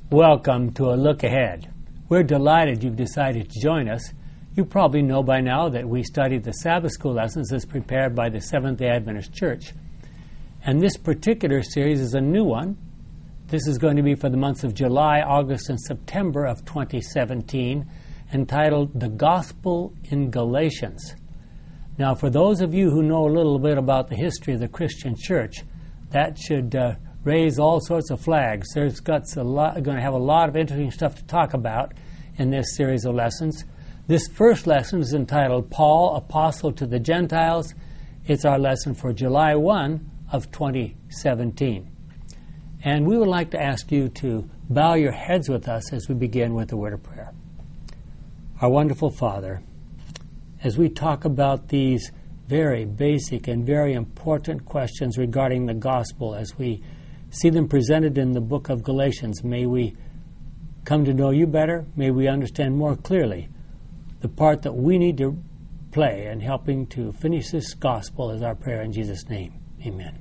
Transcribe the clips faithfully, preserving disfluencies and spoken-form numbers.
Welcome to A Look Ahead. We're delighted you've decided to join us. You probably know by now that we study the Sabbath School lessons as prepared by the Seventh-day Adventist Church. And this particular series is a new one. This is going to be for the months of July, August, and September of twenty seventeen, entitled The Gospel in Galatians. Now, for those of you who know a little bit about the history of the Christian church, that should uh, raise all sorts of flags. There's got a lot, going to have a lot of interesting stuff to talk about in this series of lessons. This first lesson is entitled Paul, Apostle to the Gentiles. It's our lesson for July first of twenty seventeen. And we would like to ask you to bow your heads with us as we begin with the word of prayer. Our wonderful Father, as we talk about these very basic and very important questions regarding the gospel, as we see them presented in the book of Galatians, may we come to know you better. May we understand more clearly the part that we need to play in helping to finish this gospel, is our prayer in Jesus' name. Amen.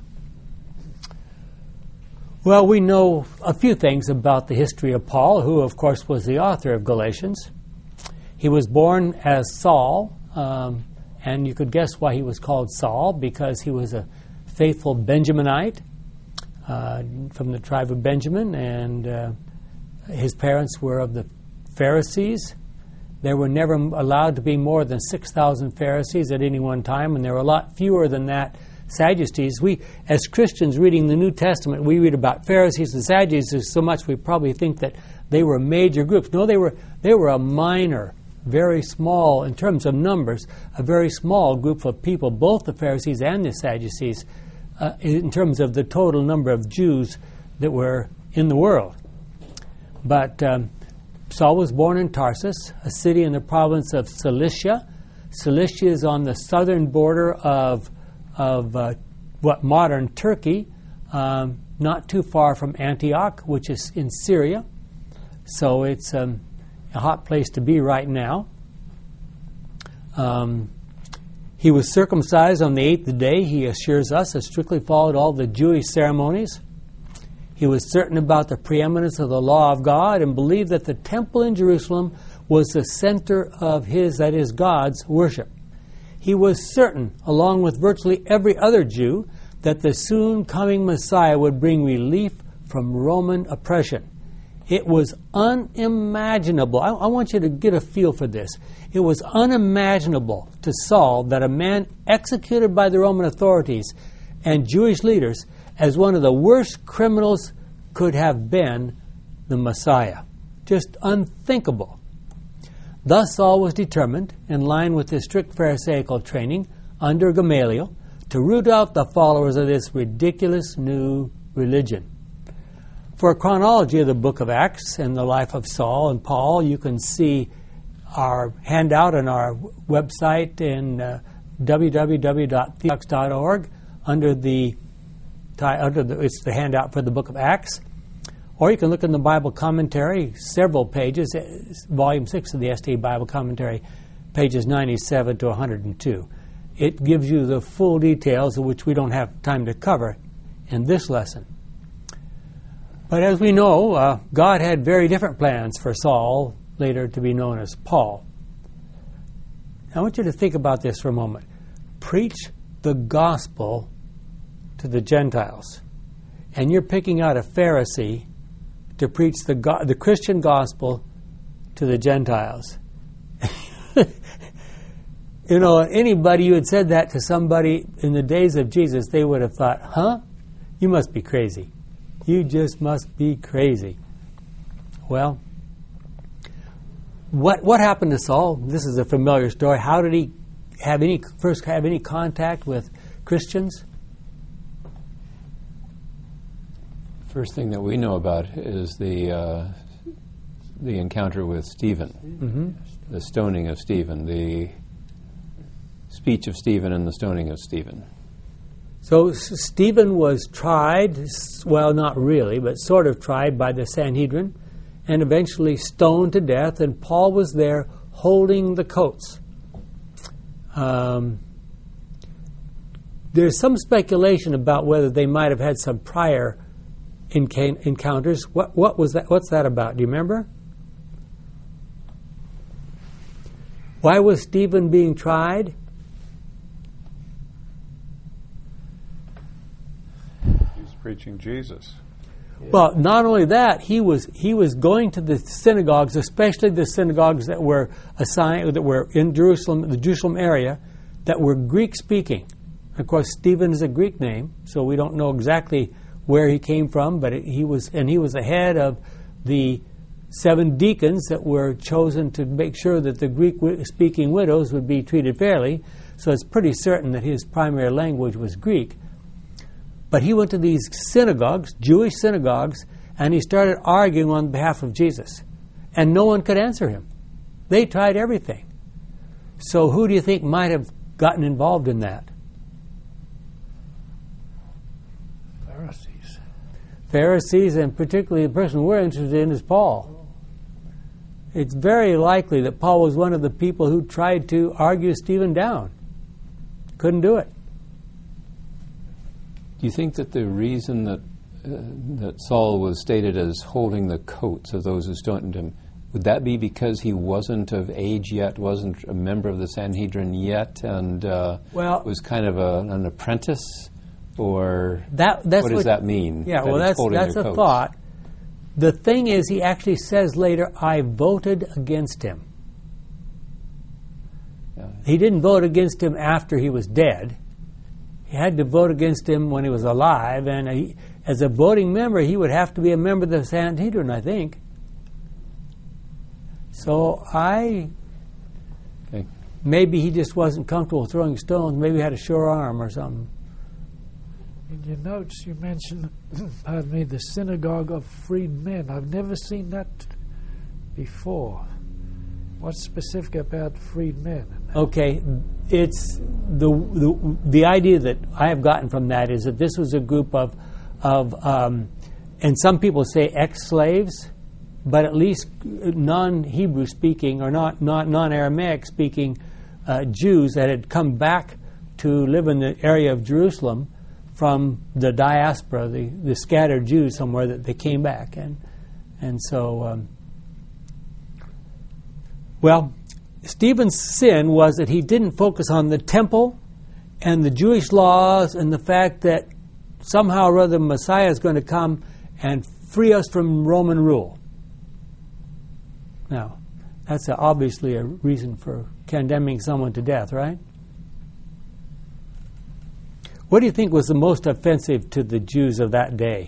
Well, we know a few things about the history of Paul, who, of course, was the author of Galatians. He was born as Saul, um, and you could guess why he was called Saul, because he was a faithful Benjaminite uh, from the tribe of Benjamin, and uh, his parents were of the Pharisees. There were never allowed to be more than six thousand Pharisees at any one time, and there were a lot fewer than that Sadducees. We, as Christians reading the New Testament, we read about Pharisees and Sadducees so much we probably think that they were major groups. No, they were they were a minor, very small, in terms of numbers, a very small group of people, both the Pharisees and the Sadducees, uh, in terms of the total number of Jews that were in the world. But um, Saul was born in Tarsus, a city in the province of Cilicia. Cilicia is on the southern border of of uh, what modern Turkey, um, not too far from Antioch, which is in Syria. So it's um, a hot place to be right now. Um, he was circumcised on the eighth day, he assures us, has strictly followed all the Jewish ceremonies. He was certain about the preeminence of the law of God and believed that the temple in Jerusalem was the center of his, that is, God's worship. He was certain, along with virtually every other Jew, that the soon coming Messiah would bring relief from Roman oppression. It was unimaginable. I, I want you to get a feel for this. It was unimaginable to Saul that a man executed by the Roman authorities and Jewish leaders as one of the worst criminals could have been the Messiah. Just unthinkable. Thus Saul was determined, in line with his strict Pharisaical training under Gamaliel, to root out the followers of this ridiculous new religion. For a chronology of the book of Acts and the life of Saul and Paul, you can see our handout on our website in uh, w w w dot theox dot org under the, under the it's the handout for the book of Acts. Or you can look in the Bible commentary, several pages, volume six of the S T Bible commentary, pages ninety-seven to one hundred two. It gives you the full details, of which we don't have time to cover in this lesson. But as we know, uh, God had very different plans for Saul, later to be known as Paul. I want you to think about this for a moment. Preach the gospel to the Gentiles. And you're picking out a Pharisee to preach the go- the Christian gospel to the Gentiles. You know, anybody, you had said that to somebody in the days of Jesus, they would have thought, huh? You must be crazy. You just must be crazy. Well, what what happened to Saul? This is a familiar story. How did he have any first have any contact with Christians? First thing that we know about is the uh, the encounter with Stephen, mm-hmm. the stoning of Stephen, the speech of Stephen and the stoning of Stephen. So Stephen was tried, well, not really, but sort of tried by the Sanhedrin, and eventually stoned to death, and Paul was there holding the coats. Um, there's some speculation about whether they might have had some prior enca- encounters. What what was that? What's that about? Do you remember? Why was Stephen being tried? He's preaching Jesus. Well, not only that, he was he was going to the synagogues, especially the synagogues that were assigned that were in Jerusalem, the Jerusalem area, that were Greek speaking. Of course, Stephen is a Greek name, so we don't know exactly where he came from, but it, he was and he was the head of the seven deacons that were chosen to make sure that the Greek speaking widows would be treated fairly. So it's pretty certain that his primary language was Greek. But he went to these synagogues, Jewish synagogues, and he started arguing on behalf of Jesus. And no one could answer him. They tried everything. So who do you think might have gotten involved in that? Pharisees. Pharisees, and particularly the person we're interested in is Paul. It's very likely that Paul was one of the people who tried to argue Stephen down. Couldn't do it. Do you think that the reason that uh, that Saul was stated as holding the coats of those who stoned him, would that be because he wasn't of age yet, wasn't a member of the Sanhedrin yet, and uh, well, was kind of a, an apprentice? Or that, that's what does what, that mean? Yeah, that well, that's, that's a coats? thought. The thing is, he actually says later, I voted against him. Yeah. He didn't vote against him after he was dead. He had to vote against him when he was alive, and he, as a voting member, he would have to be a member of the Sanhedrin, I think. So I... Okay. Maybe he just wasn't comfortable throwing stones. Maybe he had a sure arm or something. In your notes, you mentioned, pardon me, the synagogue of freedmen. I've never seen that before. What's specific about freedmen? Okay, it's the, the the idea that I have gotten from that is that this was a group of of um, and some people say ex-slaves, but at least non-Hebrew speaking or not, not non-Aramaic speaking uh, Jews that had come back to live in the area of Jerusalem from the diaspora, the, the scattered Jews somewhere, that they came back. And and so, um, well, Stephen's sin was that he didn't focus on the temple and the Jewish laws and the fact that somehow or other Messiah is going to come and free us from Roman rule. Now, that's a, obviously a reason for condemning someone to death, right? What do you think was the most offensive to the Jews of that day?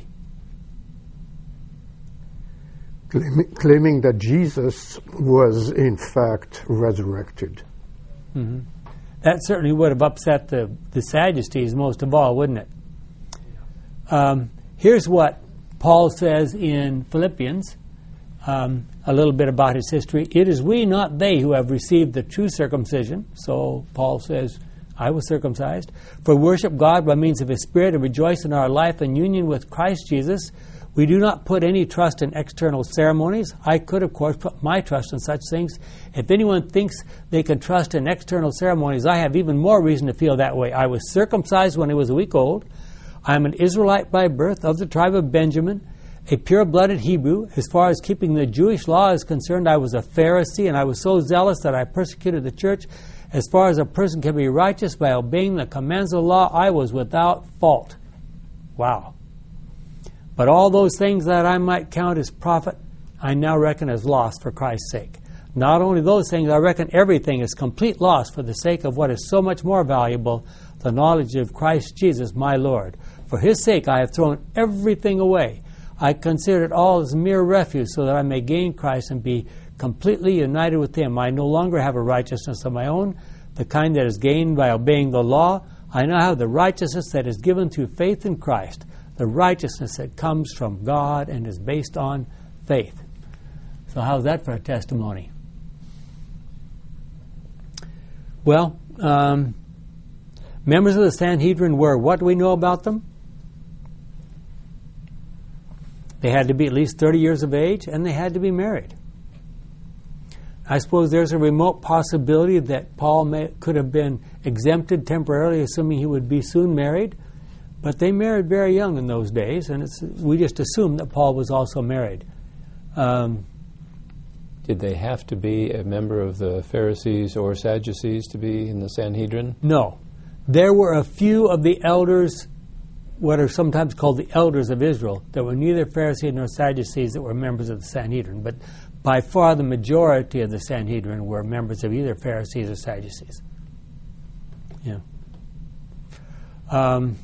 Claiming, claiming that Jesus was in fact resurrected. Mm-hmm. That certainly would have upset the, the Sadducees most of all, wouldn't it? Um, here's what Paul says in Philippians, um, a little bit about his history. It is we, not they, who have received the true circumcision. So Paul says, I was circumcised, for worship God by means of His Spirit and rejoice in our life and union with Christ Jesus. We do not put any trust in external ceremonies. I could, of course, put my trust in such things. If anyone thinks they can trust in external ceremonies, I have even more reason to feel that way. I was circumcised when I was a week old. I am an Israelite by birth, of the tribe of Benjamin, a pure-blooded Hebrew. As far as keeping the Jewish law is concerned, I was a Pharisee, and I was so zealous that I persecuted the church. As far as a person can be righteous by obeying the commands of the law, I was without fault. Wow. But all those things that I might count as profit, I now reckon as loss for Christ's sake. Not only those things, I reckon everything is complete loss for the sake of what is so much more valuable, the knowledge of Christ Jesus, my Lord. For His sake I have thrown everything away. I consider it all as mere refuse so that I may gain Christ and be completely united with Him. I no longer have a righteousness of my own, the kind that is gained by obeying the law. I now have the righteousness that is given through faith in Christ, the righteousness that comes from God and is based on faith. So how's that for a testimony? Well, um, members of the Sanhedrin were, what do we know about them? They had to be at least thirty years of age, and they had to be married. I suppose there's a remote possibility that Paul may, could have been exempted temporarily, assuming he would be soon married. But they married very young in those days, and it's, we just assume that Paul was also married. Um, Did they have to be a member of the Pharisees or Sadducees to be in the Sanhedrin? no. There were a few of the elders, what are sometimes called the elders of Israel, that were neither Pharisees nor Sadducees that were members of the Sanhedrin. But by far the majority of the Sanhedrin were members of either Pharisees or Sadducees. Yeah. Um,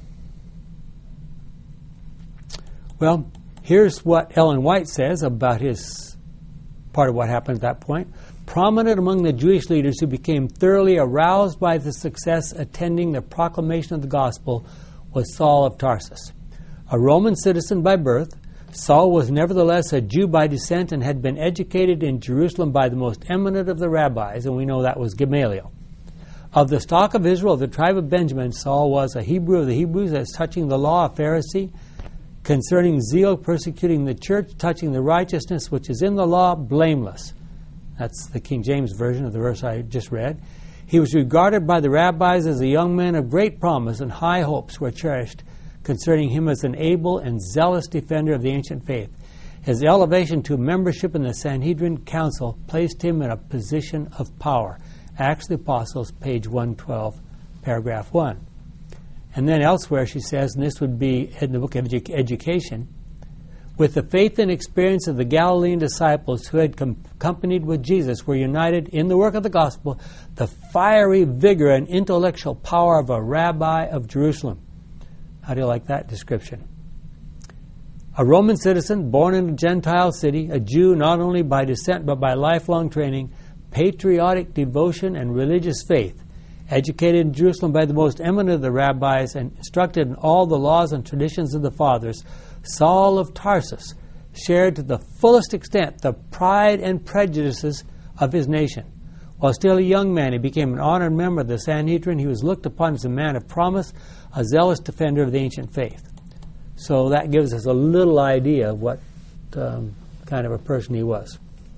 well, here's what Ellen White says about his part of what happened at that point. Prominent among the Jewish leaders who became thoroughly aroused by the success attending the proclamation of the gospel was Saul of Tarsus. A Roman citizen by birth, Saul was nevertheless a Jew by descent and had been educated in Jerusalem by the most eminent of the rabbis, and we know that was Gamaliel. Of the stock of Israel, of the tribe of Benjamin, Saul was a Hebrew of the Hebrews, as touching the law, a Pharisee, concerning zeal, persecuting the church, touching the righteousness which is in the law, blameless. That's the King James version of the verse I just read. He was regarded by the rabbis as a young man of great promise, and high hopes were cherished concerning him as an able and zealous defender of the ancient faith. His elevation to membership in the Sanhedrin Council placed him in a position of power. Acts of the Apostles, page one twelve, paragraph one. And then elsewhere she says, and this would be in the book of edu- Education, with the faith and experience of the Galilean disciples who had com- accompanied with Jesus were united in the work of the gospel, the fiery vigor and intellectual power of a rabbi of Jerusalem. How do you like that description? A Roman citizen born in a Gentile city, a Jew not only by descent but by lifelong training, patriotic devotion and religious faith, educated in Jerusalem by the most eminent of the rabbis and instructed in all the laws and traditions of the fathers, Saul of Tarsus shared to the fullest extent the pride and prejudices of his nation. While still a young man, he became an honored member of the Sanhedrin. He was looked upon as a man of promise, a zealous defender of the ancient faith. So that gives us a little idea of what um, kind of a person he was.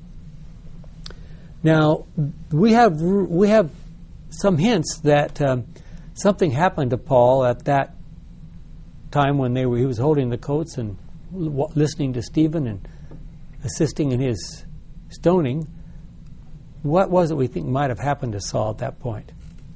Now, we have we have some hints that um, something happened to Paul at that time when they were he was holding the coats and w- listening to Stephen and assisting in his stoning. What was it we think might have happened to Saul at that point?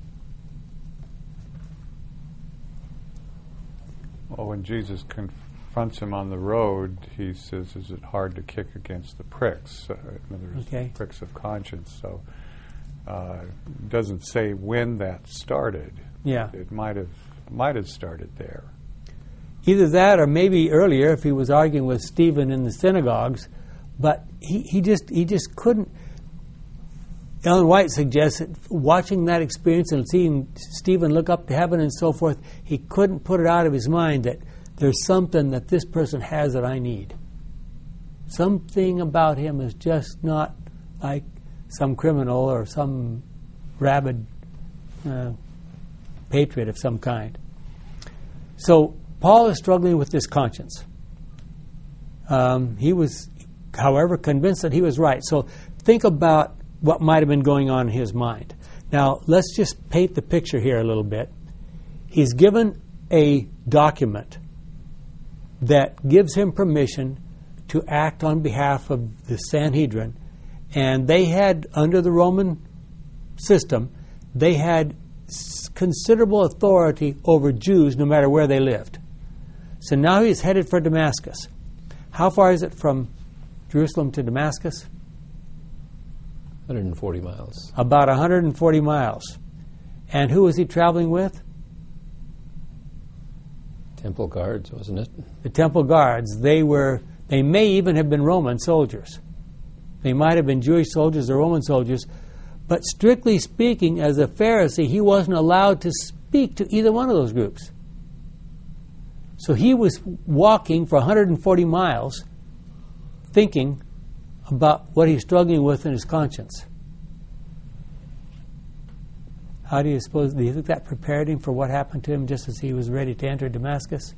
Well, when Jesus confronts him on the road, he says, is it hard to kick against the pricks? Uh, in other words, Okay. pricks of conscience. So uh, it doesn't say when that started. Yeah. It might have might have started there. Either that or maybe earlier if he was arguing with Stephen in the synagogues, but he, he just he just couldn't. Ellen White suggests that watching that experience and seeing Stephen look up to heaven and so forth, he couldn't put it out of his mind that there's something that this person has that I need. Something about him is just not like some criminal or some rabid uh, patriot of some kind. So Paul is struggling with this conscience. Um, he was, however, convinced that he was right. So think about what might have been going on in his mind. Now, let's just paint the picture here a little bit. He's given a document that gives him permission to act on behalf of the Sanhedrin, and they had, under the Roman system, they had considerable authority over Jews no matter where they lived. So now he's headed for Damascus. How far is it from Jerusalem to Damascus? one hundred forty miles. About one hundred forty miles. And who was he traveling with? Temple guards, wasn't it? The temple guards. They were. They may even have been Roman soldiers. They might have been Jewish soldiers or Roman soldiers. But strictly speaking, as a Pharisee, he wasn't allowed to speak to either one of those groups. So he was walking for one hundred forty miles thinking about what he's struggling with in his conscience. How do you suppose, do you think that prepared him for what happened to him just as he was ready to enter Damascus?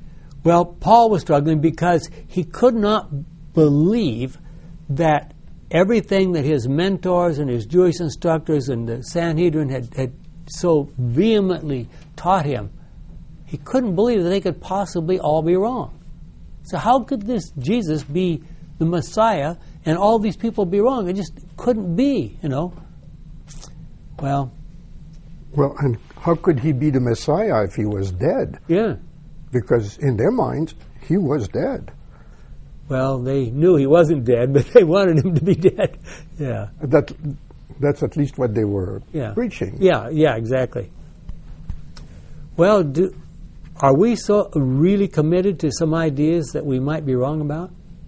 Well, Paul was struggling because he could not believe that everything that his mentors and his Jewish instructors and the Sanhedrin had, had so vehemently taught him, he couldn't believe that they could possibly all be wrong. So how could this Jesus be the Messiah and all these people be wrong? It just couldn't be, you know. Well, Well, and how could he be the Messiah if he was dead? yeah. Because in their minds, he was dead. Well, they knew he wasn't dead, but they wanted him to be dead. Yeah. That, that's at least what they were Yeah. preaching. Yeah, yeah, exactly. Well, do, are we so really committed to some ideas that we might be wrong about?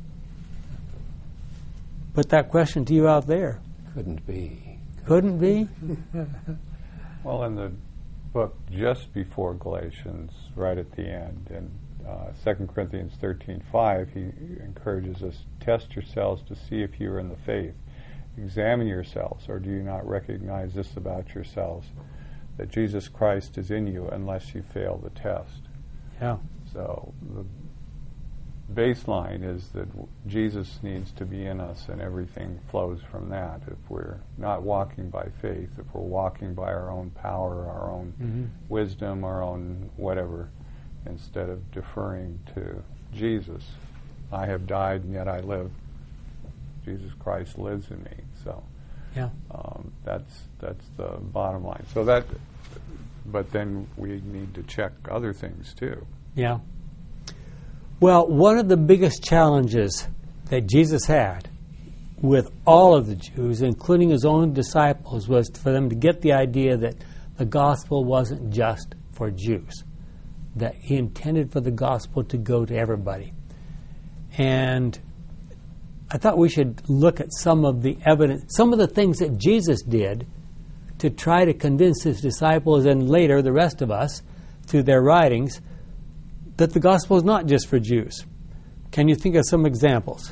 Put that question to you out there. Couldn't be. Couldn't be? Well, in the book just before Galatians, right at the end, in uh, Second Corinthians thirteen five, he encourages us, test yourselves to see if you are in the faith. Examine yourselves, or do you not recognize this about yourselves, that Jesus Christ is in you unless you fail the test. Yeah. So the baseline is that w- Jesus needs to be in us, and everything flows from that. If we're not walking by faith, if we're walking by our own power, our own Mm-hmm. wisdom, our own whatever, instead of deferring to Jesus, I have died and yet I live. Jesus Christ lives in me. So Yeah. um, that's that's the bottom line. So that, but then we need to check other things too. Yeah. Well, one of the biggest challenges that Jesus had with all of the Jews, including his own disciples, was for them to get the idea that the gospel wasn't just for Jews, that he intended for the gospel to go to everybody. And I thought we should look at some of the evidence, some of the things that Jesus did to try to convince his disciples and later the rest of us through their writings that the gospel is not just for Jews. Can you think of some examples?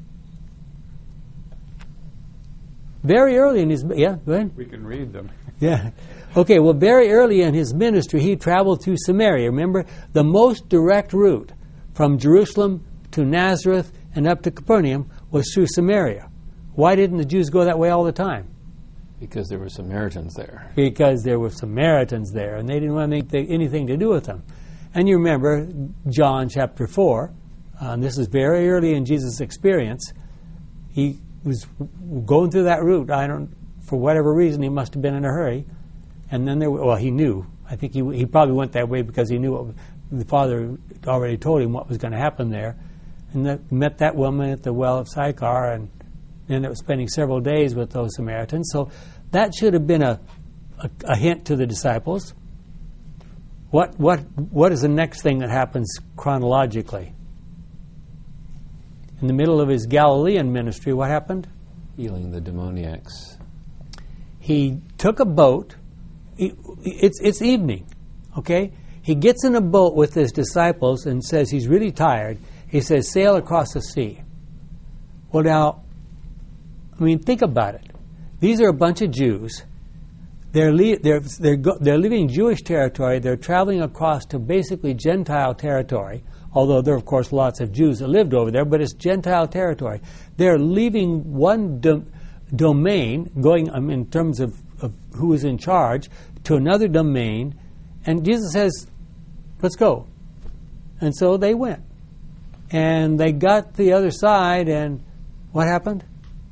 Very early in his... Yeah, go ahead. We can read them. Yeah. Okay, well, very early in his ministry, he traveled through Samaria. Remember, the most direct route from Jerusalem to Nazareth and up to Capernaum was through Samaria. Why didn't the Jews go that way all the time? Because there were Samaritans there. Because there were Samaritans there, and they didn't want to make anything to do with them. And you remember John chapter four. Um, this is very early in Jesus' experience. He was going through that route. I don't, for whatever reason, he must have been in a hurry. And then there, well, he knew. I think he he probably went that way because he knew what the Father already told him what was going to happen there. And that, met that woman at the well of Sychar, and ended up spending several days with those Samaritans. So that should have been a a, a hint to the disciples. What what what is the next thing that happens chronologically? In the middle of his Galilean ministry, what happened? Healing the demoniacs. He took a boat. He, it's it's evening, okay? He gets in a boat with his disciples and says he's really tired. He says, sail across the sea. Well, now, I mean, think about it. These are a bunch of Jews. They're le- they're they're go- they're leaving Jewish territory. They're traveling across to basically Gentile territory. Although there are, of course, lots of Jews that lived over there, but it's Gentile territory. They're leaving one do- domain, going um, in terms of, of who is in charge, to another domain, and Jesus says, let's go. And so they went. And they got the other side, and what happened?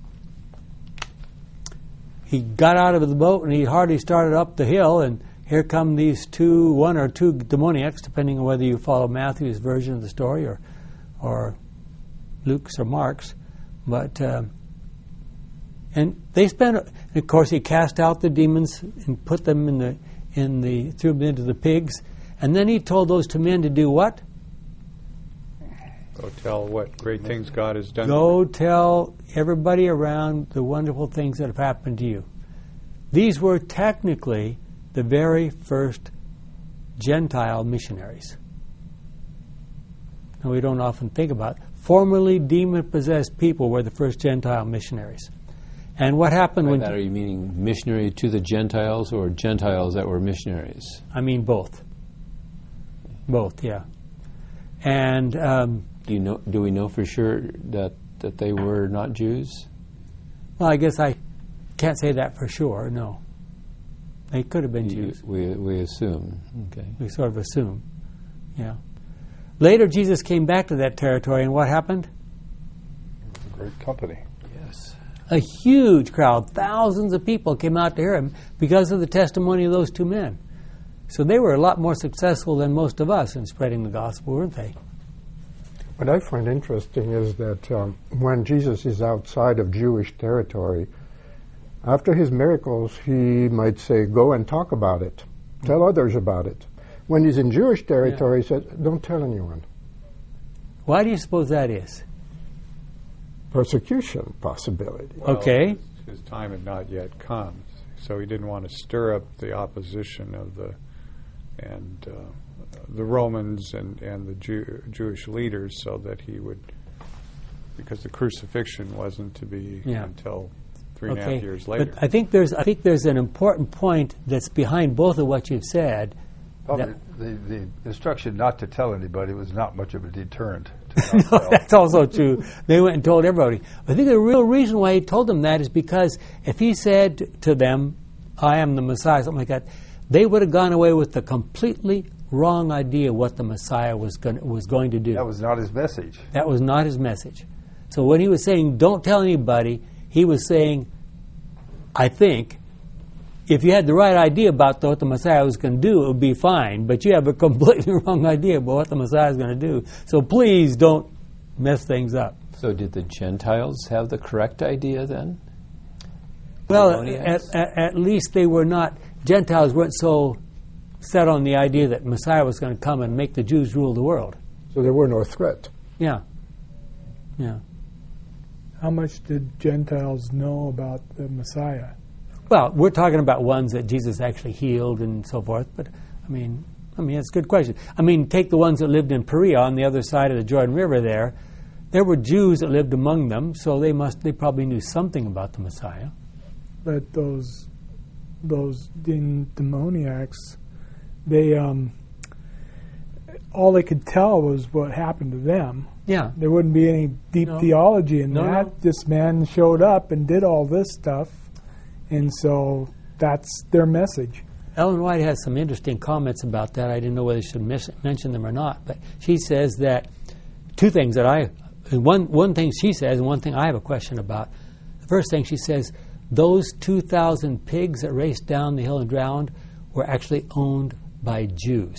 He got out of the boat, and he hardly started up the hill, and here come these two, one or two demoniacs, depending on whether you follow Matthew's version of the story or or Luke's or Mark's. But um, and they spent, of course, he cast out the demons and put them in the in the threw them into the pigs, and then he told those two men to do what? Go tell what great things God has done. Go tell everybody around the wonderful things that have happened to you. These were technically the very first Gentile missionaries. And we don't often think about it. Formerly demon-possessed people were the first Gentile missionaries. And what happened By when... that, are you meaning missionary to the Gentiles or Gentiles that were missionaries? I mean both. Both, yeah. And... Um, Do you know? Do we know for sure that, that they were not Jews? Well, I guess I can't say that for sure, no. They could have been You- Jews. We, we assume. Okay. We sort of assume. Yeah. Later, Jesus came back to that territory, and what happened? Great company. Yes. A huge crowd, thousands of people came out to hear him because of the testimony of those two men. So they were a lot more successful than most of us in spreading the gospel, weren't they? What I find interesting is that um, when Jesus is outside of Jewish territory, after his miracles, he might say, go and talk about it. Tell others about it. When he's in Jewish territory, he says, don't tell anyone. Why do you suppose that is? Persecution possibility. Well, Okay. His, his time had not yet come, so he didn't want to stir up the opposition of the and uh, the Romans and and the Jew, Jewish leaders, so that he would, because the crucifixion wasn't to be Yeah. until three and a half Okay. years later. But I think there's I think there's an important point that's behind both of what you've said. Probably the, the instruction not to tell anybody was not much of a deterrent. To not No, tell. that's also true. They went and told everybody. I think the real reason why he told them that is because if he said to them, I am the Messiah, something like that, they would have gone away with the completely wrong idea what the Messiah was going, was going to do. That was not his message. That was not his message. So when he was saying, don't tell anybody, he was saying, I think, if you had the right idea about what the Messiah was going to do, it would be fine. But you have a completely wrong idea about what the Messiah is going to do. So please don't mess things up. So did the Gentiles have the correct idea then? Well, Babylonians? at, at, at least they were not, Gentiles weren't so set on the idea that Messiah was going to come and make the Jews rule the world. So there were no threat. Yeah. Yeah. How much did Gentiles know about the Messiah? Well, we're talking about ones that Jesus actually healed and so forth, but I mean, I mean, it's a good question. I mean, take the ones that lived in Perea on the other side of the Jordan River there. There were Jews that lived among them, so they must they probably knew something about the Messiah. But those those dem- demoniacs, they um, all they could tell was what happened to them. Yeah. There wouldn't be any deep No. theology in No, that. no. This man showed up and did all this stuff, and so that's their message. Ellen White has some interesting comments about that. I didn't know whether she should mis- mention them or not, but she says that two things that I, one one thing she says and one thing I have a question about. The first thing she says, those two thousand pigs that raced down the hill and drowned were actually owned by Jews.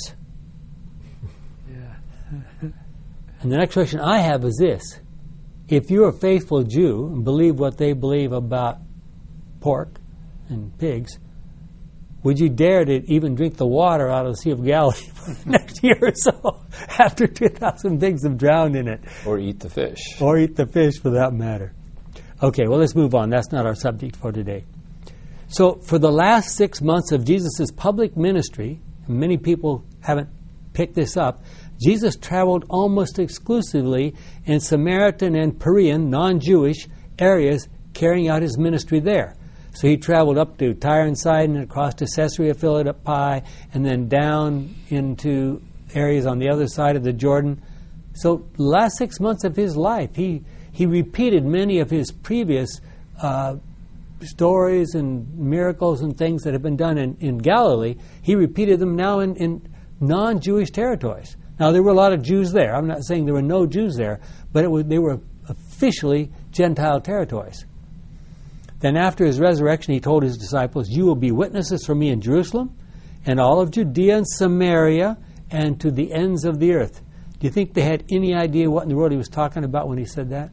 Yeah. And the next question I have is this. If you're a faithful Jew and believe what they believe about pork and pigs, would you dare to even drink the water out of the Sea of Galilee for the next year or so after two thousand pigs have drowned in it? Or eat the fish? Or eat the fish for that matter. Okay, well, let's move on. That's not our subject for today. So for the last six months of Jesus' public ministry, and many people haven't picked this up, Jesus traveled almost exclusively in Samaritan and Perean, non-Jewish areas, carrying out his ministry there. So he traveled up to Tyre and Sidon and across to Caesarea Philippi and then down into areas on the other side of the Jordan. So the last six months of his life, he, he repeated many of his previous uh, stories and miracles and things that have been done in, in Galilee. He repeated them now in, in non-Jewish territories. Now, there were a lot of Jews there. I'm not saying there were no Jews there, but it was, they were officially Gentile territories. Then after his resurrection, he told his disciples, you will be witnesses for me in Jerusalem and all of Judea and Samaria and to the ends of the earth. Do you think they had any idea what in the world he was talking about when he said that?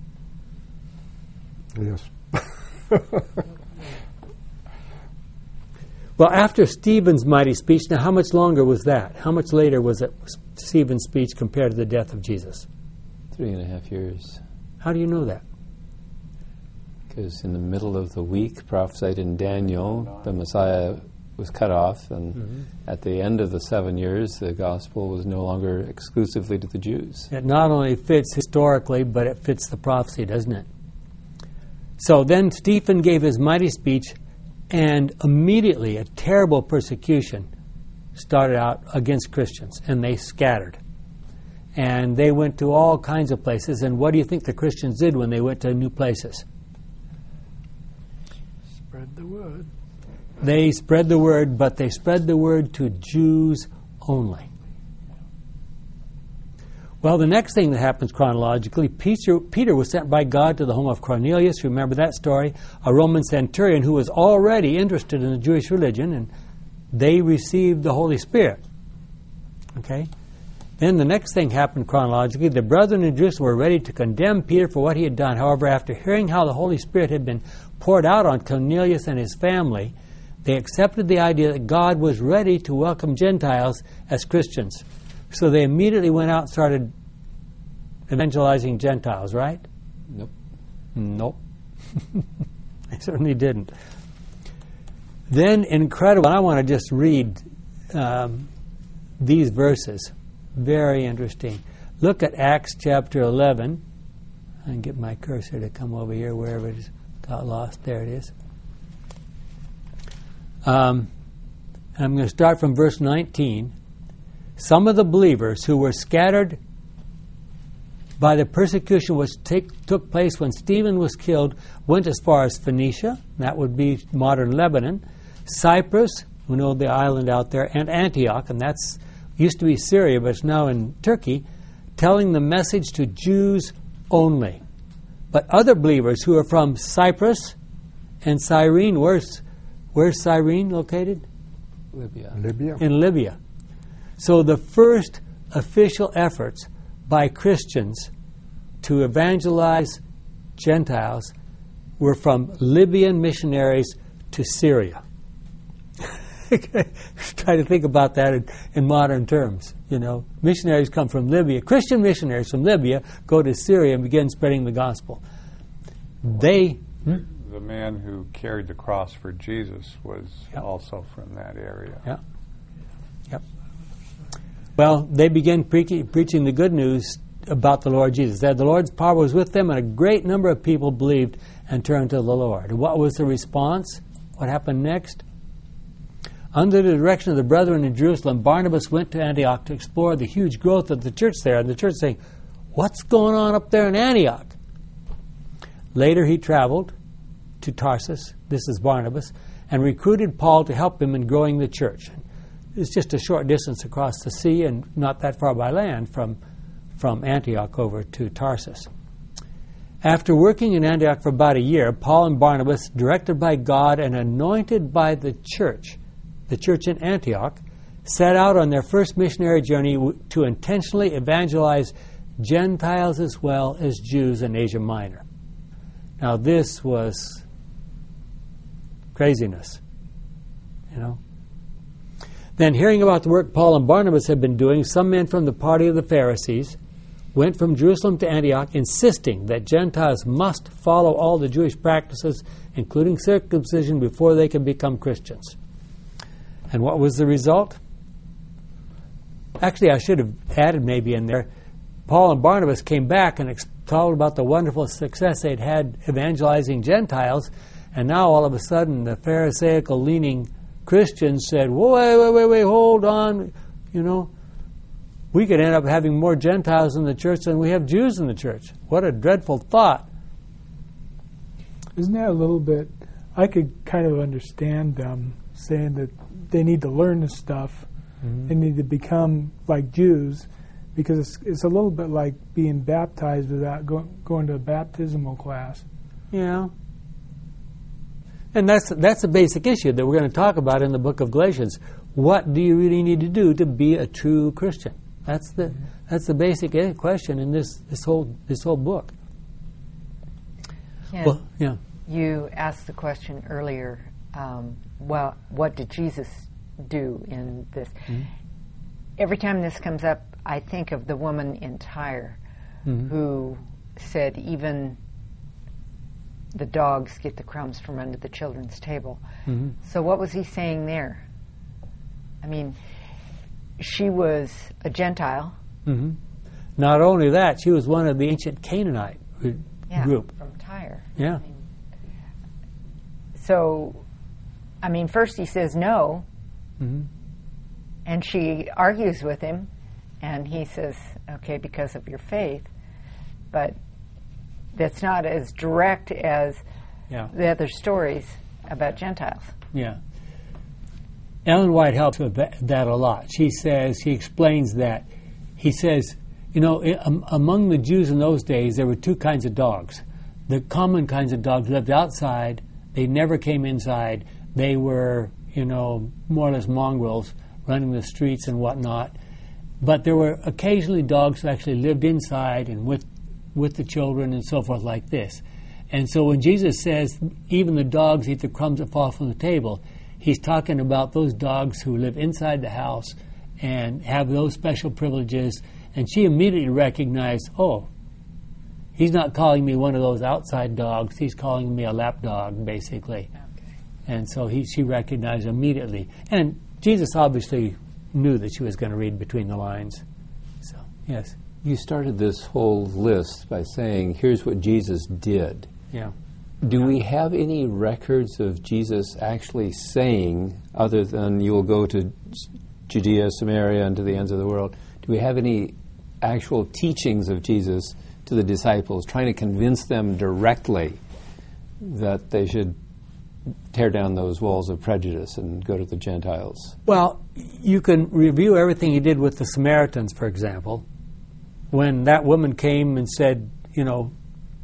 Yes. Well, after Stephen's mighty speech, now how much longer was that? How much later was it Stephen's speech compared to the death of Jesus? Three and a half years. How do you know that? Because in the middle of the week, prophesied in Daniel, the Messiah was cut off, and mm-hmm. at the end of the seven years, the gospel was no longer exclusively to the Jews. It not only fits historically, but it fits the prophecy, doesn't it? So then Stephen gave his mighty speech, and immediately a terrible persecution started out against Christians, and they scattered. And they went to all kinds of places, and what do you think the Christians did when they went to new places? Spread the word. They spread the word, but they spread the word to Jews only. Well, the next thing that happens chronologically, Peter, Peter was sent by God to the home of Cornelius. Remember that story? A Roman centurion who was already interested in the Jewish religion, and they received the Holy Spirit. Okay? Then the next thing happened chronologically. The brethren in Jerusalem were ready to condemn Peter for what he had done. However, after hearing how the Holy Spirit had been poured out on Cornelius and his family, they accepted the idea that God was ready to welcome Gentiles as Christians. So they immediately went out and started evangelizing Gentiles, right? Nope. Nope. They certainly didn't. Then, incredible, I want to just read um, these verses. Very interesting. Look at Acts chapter eleven. I can get my cursor to come over here wherever it got lost. There it is. Um, and I'm going to start from verse nineteen. Some of the believers who were scattered by the persecution which take, took place when Stephen was killed went as far as Phoenicia, that would be modern Lebanon, Cyprus, we know the island out there, and Antioch, and that's used to be Syria, but it's now in Turkey, telling the message to Jews only. But other believers who are from Cyprus and Cyrene, where's, where's Cyrene located? Libya. Libya. In Libya. So the first official efforts by Christians to evangelize Gentiles were from Libyan missionaries to Syria. Try to think about that in, in modern terms. You know, missionaries come from Libya. Christian missionaries from Libya go to Syria and begin spreading the gospel. They... Hmm? The man who carried the cross for Jesus was Yep. also from that area. Yeah. Yep. Well, they began pre- preaching the good news about the Lord Jesus. That the Lord's power was with them, and a great number of people believed and turned to the Lord. And what was the response? What happened next? Under the direction of the brethren in Jerusalem, Barnabas went to Antioch to explore the huge growth of the church there. And the church saying, what's going on up there in Antioch? Later he traveled to Tarsus, this is Barnabas, and recruited Paul to help him in growing the church. It's just a short distance across the sea and not that far by land from, from Antioch over to Tarsus. After working in Antioch for about a year, Paul and Barnabas, directed by God and anointed by the church, the church in Antioch, set out on their first missionary journey w- to intentionally evangelize Gentiles as well as Jews in Asia Minor. Now this was craziness, you know. Then, hearing about the work Paul and Barnabas had been doing, some men from the party of the Pharisees went from Jerusalem to Antioch, insisting that Gentiles must follow all the Jewish practices, including circumcision, before they can become Christians. And what was the result? Actually, I should have added maybe in there, Paul and Barnabas came back and ex- told about the wonderful success they'd had evangelizing Gentiles, and now all of a sudden the Pharisaical-leaning Christians said, wait, wait, wait, wait, hold on, you know, we could end up having more Gentiles in the church than we have Jews in the church. What a dreadful thought. Isn't that a little bit, I could kind of understand them saying that they need to learn this stuff, mm-hmm. they need to become like Jews, because it's, it's a little bit like being baptized without go, going to a baptismal class. Yeah. And that's that's a basic issue that we're going to talk about in the book of Galatians. What do you really need to do to be a true Christian? That's the mm-hmm. that's the basic question in this, this whole this whole book. Ken, well, yeah. You asked the question earlier. Um, well, what did Jesus do in this? Mm-hmm. Every time this comes up, I think of the woman in Tyre mm-hmm. who said, even the dogs get the crumbs from under the children's table. Mm-hmm. So what was he saying there? I mean, she was a Gentile. Mm-hmm. Not only that, she was one of the ancient Canaanite yeah, group. From Tyre. Yeah. I mean, so, I mean, first he says no, mm-hmm. and she argues with him, and he says, okay, because of your faith. But that's not as direct as yeah. the other stories. about Gentiles. Yeah. Ellen White helps with that, that a lot. She says, she explains that. He says, you know, I, um, among the Jews in those days, there were two kinds of dogs. The common kinds of dogs lived outside. They never came inside. They were, you know, more or less mongrels running the streets and whatnot. But there were occasionally dogs who actually lived inside and with with the children and so forth like this. And so when Jesus says, even the dogs eat the crumbs that fall from the table, he's talking about those dogs who live inside the house and have those special privileges. And she immediately recognized, oh, he's not calling me one of those outside dogs. He's calling me a lap dog, basically. Okay. And so he, she recognized immediately. And Jesus obviously knew that she was going to read between the lines. So, yes. You started this whole list by saying, here's what Jesus did. Yeah. Do yeah. we have any records of Jesus actually saying, other than you will go to Judea, Samaria, and to the ends of the world, do we have any actual teachings of Jesus to the disciples, trying to convince them directly that they should tear down those walls of prejudice and go to the Gentiles? Well, you can review everything he did with the Samaritans, for example. When that woman came and said, you know,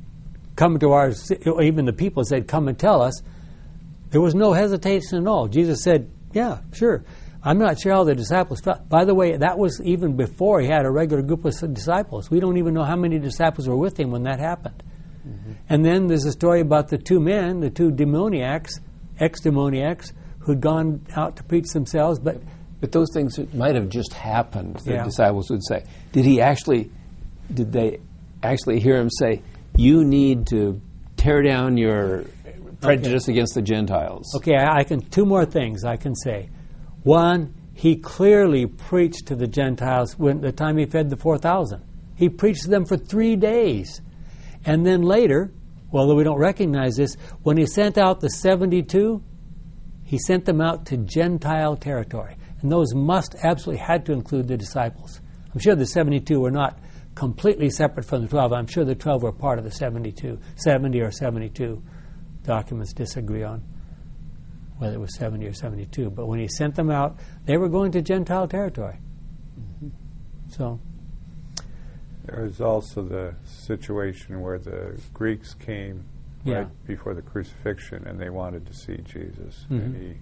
come to our, even the people said, come and tell us, there was no hesitation at all. Jesus said, yeah, sure. I'm not sure how the disciples felt. By the way, that was even before he had a regular group of disciples. We don't even know how many disciples were with him when that happened. Mm-hmm. And then there's a story about the two men, the two demoniacs, ex-demoniacs, who'd gone out to preach themselves. But but those things might have just happened, the yeah. disciples would say. Did he actually, did they actually hear him say, you need to tear down your prejudice okay. against the Gentiles? Okay, I, I can, two more things I can say. One, he clearly preached to the Gentiles when the time he fed the four thousand. He preached to them for three days. And then later, although we don't recognize this, when he sent out the seventy-two, he sent them out to Gentile territory. And those must absolutely had to include the disciples. I'm sure the seventy-two were not completely separate from the twelve. I'm sure the twelve were part of the seventy-two. seventy or seventy-two. Documents disagree on whether it was seventy or seventy-two. But when he sent them out, they were going to Gentile territory. Mm-hmm. So there was also the situation where the Greeks came yeah. right before the crucifixion, and they wanted to see Jesus. Mm-hmm. And he,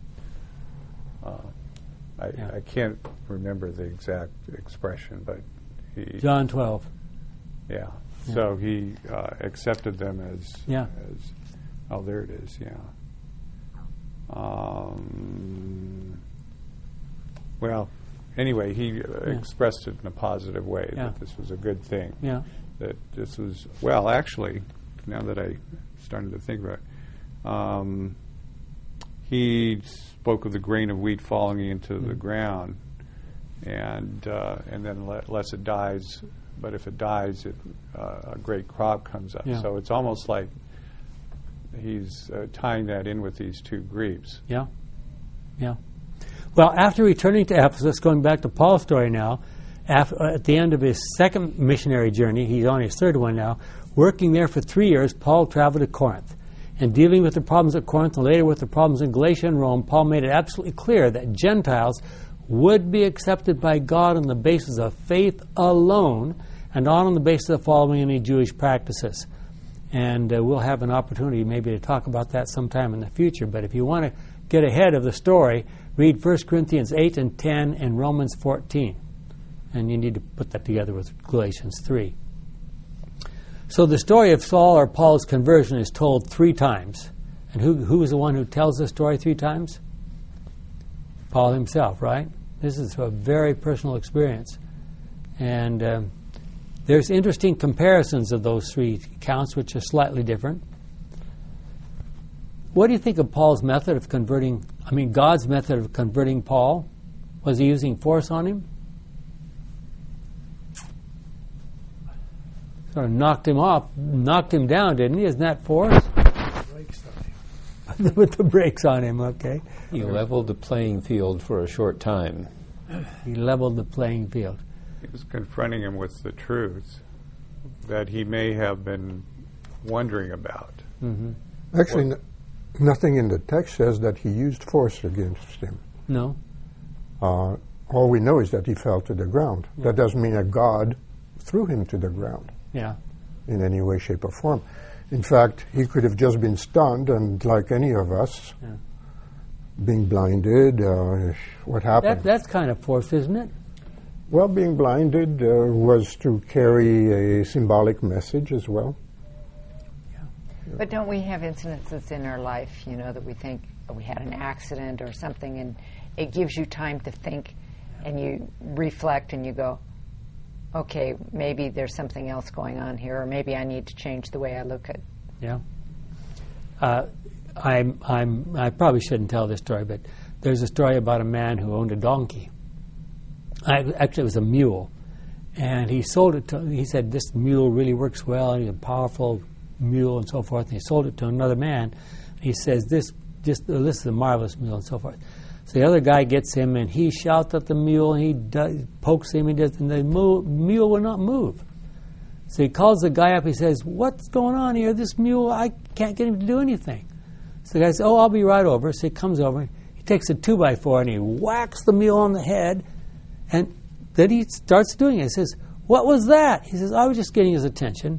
uh, I, yeah. I can't remember the exact expression, but he... John twelve. Yeah. yeah. So he uh, accepted them as... Yeah. as oh, there it is, yeah. Um, well, anyway, he uh, yeah. expressed it in a positive way, yeah. that this was a good thing. Yeah. That this was, well, actually, now that I started to think about it, um, he spoke of the grain of wheat falling into mm. the ground, and uh, and then let, lest it dies, but if it dies, it, uh, a great crop comes up. Yeah. So it's almost like he's uh, tying that in with these two Greeks. Yeah, yeah. Well, after returning to Ephesus, going back to Paul's story now, after, uh, at the end of his second missionary journey, he's on his third one now, working there for three years, Paul traveled to Corinth. And dealing with the problems at Corinth and later with the problems in Galatia and Rome, Paul made it absolutely clear that Gentiles would be accepted by God on the basis of faith alone and not on the basis of following any Jewish practices. And uh, we'll have an opportunity maybe to talk about that sometime in the future. But if you want to get ahead of the story, read First Corinthians eight and ten and Romans fourteen. And you need to put that together with Galatians three. So the story of Saul or Paul's conversion is told three times. And who who is the one who tells the story three times? Paul himself, right? This is a very personal experience. And um, there's interesting comparisons of those three accounts, which are slightly different. What do you think of Paul's method of converting, I mean, God's method of converting Paul? Was he using force on him? Sort of knocked him off, knocked him down, didn't he? Isn't that force? Brakes on him. With the brakes on him, okay. He leveled the playing field for a short time. He leveled the playing field. He was confronting him with the truths that he may have been wondering about. Mm-hmm. Actually, n- nothing in the text says that he used force against him. No. Uh, all we know is that he fell to the ground. Yeah. That doesn't mean that God threw him to the ground Yeah. in any way, shape, or form. In fact, he could have just been stunned, and like any of us, Yeah. being blinded, uh, what happened? That, that's kind of force, isn't it? Well, being blinded uh, was to carry a symbolic message as well. But don't we have incidences in our life, you know, that we think oh, we had an accident or something, and it gives you time to think, and you reflect, and you go, okay, maybe there's something else going on here, or maybe I need to change the way I look at. Yeah. Uh, I'm, I'm, I probably shouldn't tell this story, but there's a story about a man who owned a donkey. I, actually, it was a mule. And he sold it to, he said, this mule really works well, and he's a powerful mule and so forth. And he sold it to another man. He says, this, just, uh, this is a marvelous mule and so forth. So the other guy gets him, and he shouts at the mule, and he does, pokes him, he does, and the mule, mule will not move. So he calls the guy up. He says, what's going on here? This mule, I can't get him to do anything. So the guy says, oh, I'll be right over. So he comes over. He takes a two by four and he whacks the mule on the head. And then he starts doing it. He says, what was that? He says, I was just getting his attention.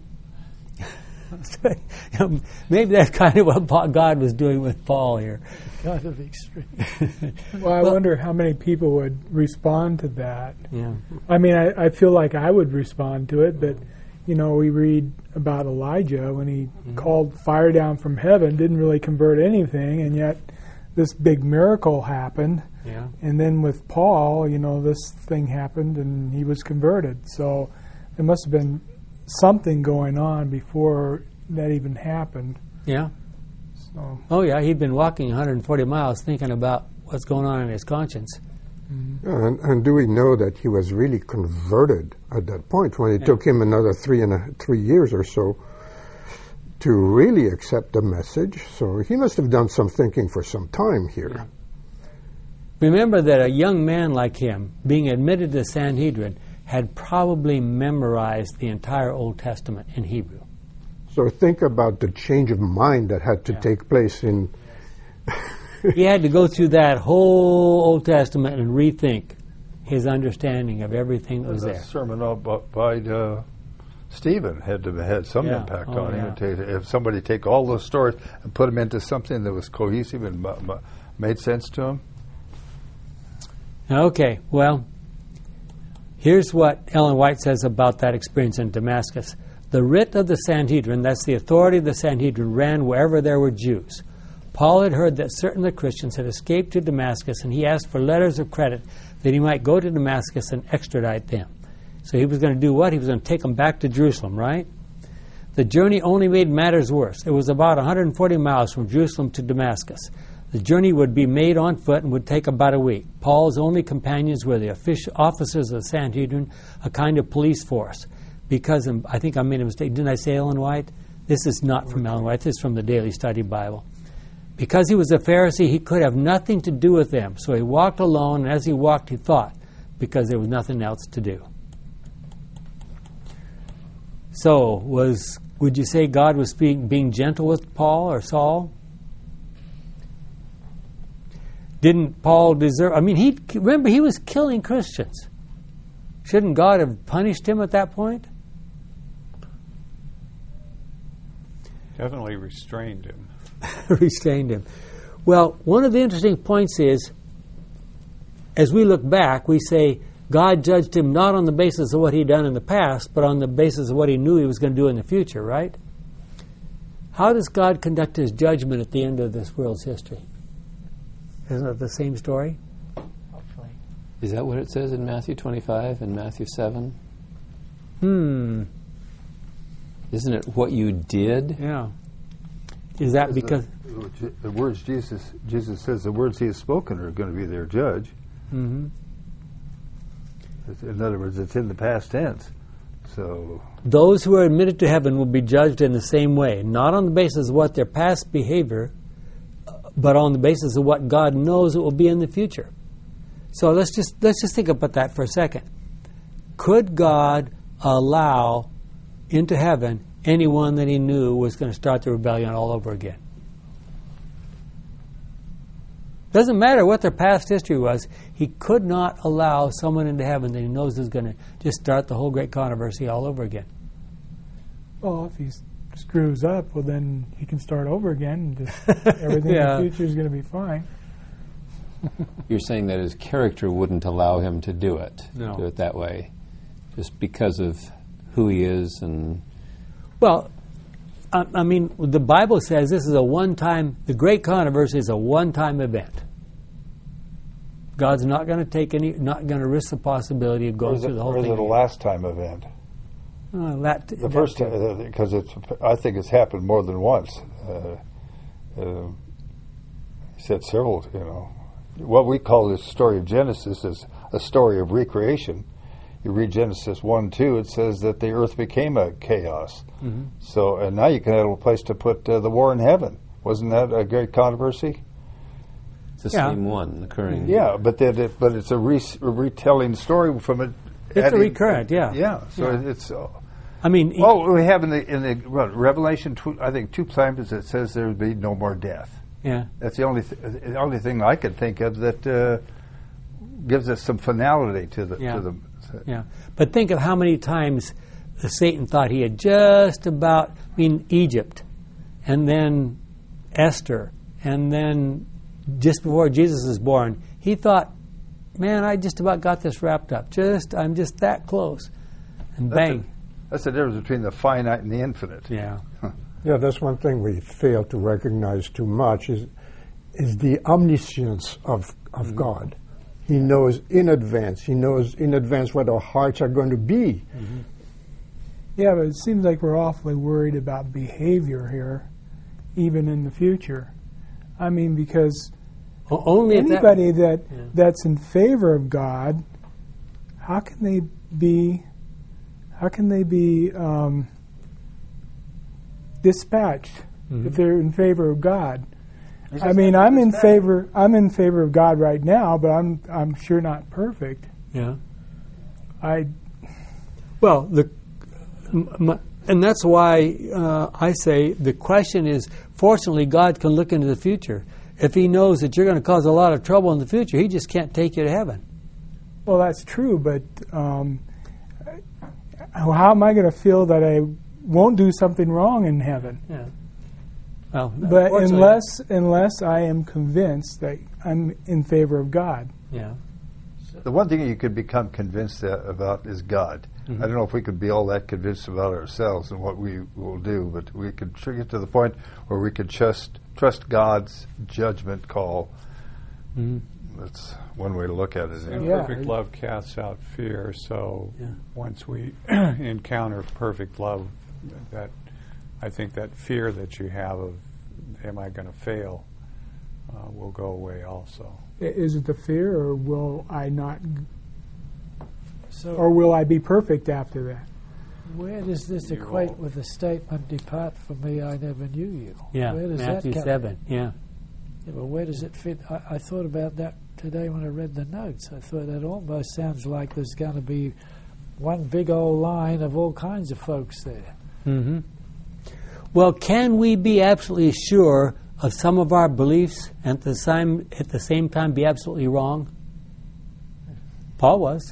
So, you know, maybe that's kind of what God was doing with Paul here. Kind of extreme. Well, I Well- wonder how many people would respond to that. Yeah. I mean, I, I feel like I would respond to it, but, you know, we read about Elijah when he Mm-hmm. called fire down from heaven, didn't really convert anything, and yet this big miracle happened. Yeah. And then with Paul, you know, this thing happened and he was converted. So there must have been something going on before that even happened. Yeah. So, Oh, yeah. He'd been walking one hundred forty miles thinking about what's going on in his conscience. Yeah, and, and do we know that he was really converted at that point when it Yeah. took him another three and a, three years or so to really accept the message? So he must have done some thinking for some time here. Yeah. Remember that a young man like him, being admitted to the Sanhedrin, had probably memorized the entire Old Testament in Hebrew. So think about the change of mind that had to Yeah. take place in. He had to go through that whole Old Testament and rethink his understanding of everything that was The there. sermon up by, by uh, Stephen had to had some Yeah. impact Oh, on him. yeah. And take- If somebody take all those stories and put them into something that was cohesive and ma- ma- made sense to him. Okay, well, here's what Ellen White says about that experience in Damascus. The writ of the Sanhedrin, that's the authority of the Sanhedrin, ran wherever there were Jews. Paul had heard that certain of the Christians had escaped to Damascus, and he asked for letters of credit that he might go to Damascus and extradite them. So he was going to do what? He was going to take them back to Jerusalem, right? The journey only made matters worse. It was about one hundred forty miles from Jerusalem to Damascus. The journey would be made on foot and would take about a week. Paul's only companions were the official officers of the Sanhedrin, a kind of police force. Because, um, I think I made a mistake. Didn't I say Ellen White? This is not from Ellen White. This is from the Daily Study Bible. Because he was a Pharisee, he could have nothing to do with them. So he walked alone, and as he walked, he thought, because there was nothing else to do. So, was would you say God was being, being gentle with Paul or Saul? Didn't Paul deserve... I mean, he remember, he was killing Christians. Shouldn't God have punished him at that point? Definitely restrained him. Restrained him. Well, one of the interesting points is, as we look back, we say God judged him not on the basis of what he'd done in the past, but on the basis of what he knew he was going to do in the future, right? How does God conduct his judgment at the end of this world's history? Isn't it the same story? Hopefully. Is that what it says in Matthew twenty-five and Matthew seven? Hmm. Isn't it what you did? Yeah. Is that because... the, the words Jesus Jesus says the words he has spoken are going to be their judge. Mm-hmm. It's- In other words, it's in the past tense. So Those who are admitted to heaven will be judged in the same way, not on the basis of what their past behavior, but on the basis of what God knows it will be in the future. So let's just let's just think about that for a second. Could God allow into heaven anyone that he knew was going to start the rebellion all over again? Doesn't matter what their past history was. He could not allow someone into heaven that he knows is going to just start the whole great controversy all over again. Well, if he s- screws up, well, then he can start over again, and just everything Yeah. in the future is going to be fine. You're saying that his character wouldn't allow him to do it, No. do it that way, just because of who he is and... Well, I, I mean, the Bible says this is a one-time, the great controversy is a one-time event. God's not going to take any, not going to risk the possibility of Or going is it, through the whole or is thing. it a last time event? Uh, that, The that first too. time, because it's, I think it's happened more than once. Uh, uh, he said several, you know. What we call the story of Genesis is a story of recreation. You read Genesis one, two, it says that the earth became a chaos. Mm-hmm. So, and now you can have a place to put uh, the war in heaven. Wasn't that a great controversy? It's the Yeah. same one occurring. Yeah, but then it, but it's a, re- a retelling story from it. It's a adding- recurrent, yeah. Yeah, so Yeah. it's. Uh, I mean, e- well, we have in the in the what, Revelation, tw- I think two times it says there would be no more death. yeah. That's the only th- the only thing I could think of that uh, gives us some finality to the Yeah. to the. Yeah, but think of how many times Satan thought he had just about, I mean, Egypt, and then Esther, and then just before Jesus was born, he thought, man, I just about got this wrapped up. Just, I'm just that close. And That's bang. the- That's the difference between the finite and the infinite. Yeah. Yeah, that's one thing we fail to recognize too much is is the omniscience of, of God. He knows in advance. He knows in advance what our hearts are going to be. Yeah, but it seems like we're awfully worried about behavior here, even in the future. I mean, because O- Only at that- anybody that Yeah. that's in favor of God, how can they be? How can they be um, dispatched Mhm. if they're in favor of God? I mean, I'm in favor. I'm in favor of God right now, but I'm I'm sure not perfect. Yeah. I Well, the m- m- and that's why uh, I say the question is, fortunately, God can look into the future. If he knows that you're going to cause a lot of trouble in the future, he just can't take you to heaven. well, that's true, but um, how am I going to feel that I won't do something wrong in heaven? Yeah. Well, But fortunately- unless unless I am convinced that I'm in favor of God. Yeah. The one thing you could become convinced uh, about is God. Mhm. I don't know if we could be all that convinced about ourselves and what we will do, but we could tr- get to the point where we could trust trust God's judgment call. Mhm. That's one way to look at it. And Yeah. perfect love casts out fear. So Yeah. once we encounter perfect love, that I think that fear that you have of am I going to fail uh, will go away also. I- Is it the fear, or will I not, So or will I be perfect after that? where does this You equate won't. with the statement, "Depart from me, I never knew you"? Yeah. Where does Matthew that come? seven. Yeah. Yeah, well, where does it fit? I, I thought about that today when I read the notes. I thought that almost sounds like there's going to be one big old line of all kinds of folks there. Mm-hmm. Well, can we be absolutely sure of some of our beliefs and at the same at the same time be absolutely wrong? Paul was.